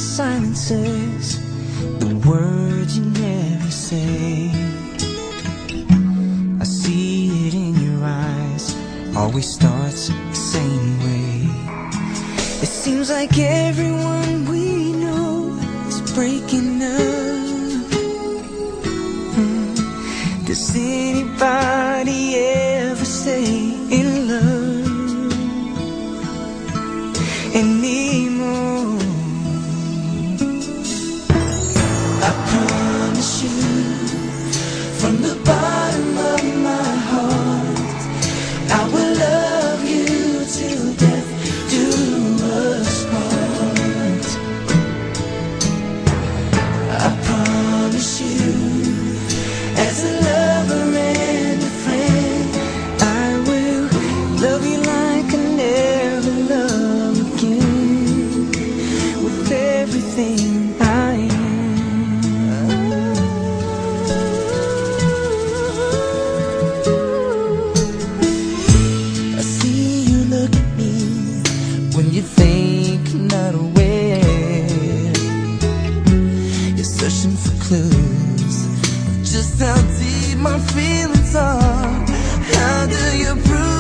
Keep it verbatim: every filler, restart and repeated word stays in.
silences, the words you never say. I see it in your eyes, always starts the same way. It seems like everyone we know is breaking up. hmm. Does anybody ever stay in love anymore? I promise you, from the bottom of my heart, I will love you till death do us part. I promise you, as a lover and a friend, I will love you like I never loved again, with everything I am. I see you look at me when you think I'm not aware. You're searching for clues of just how deep my feelings are. How do you prove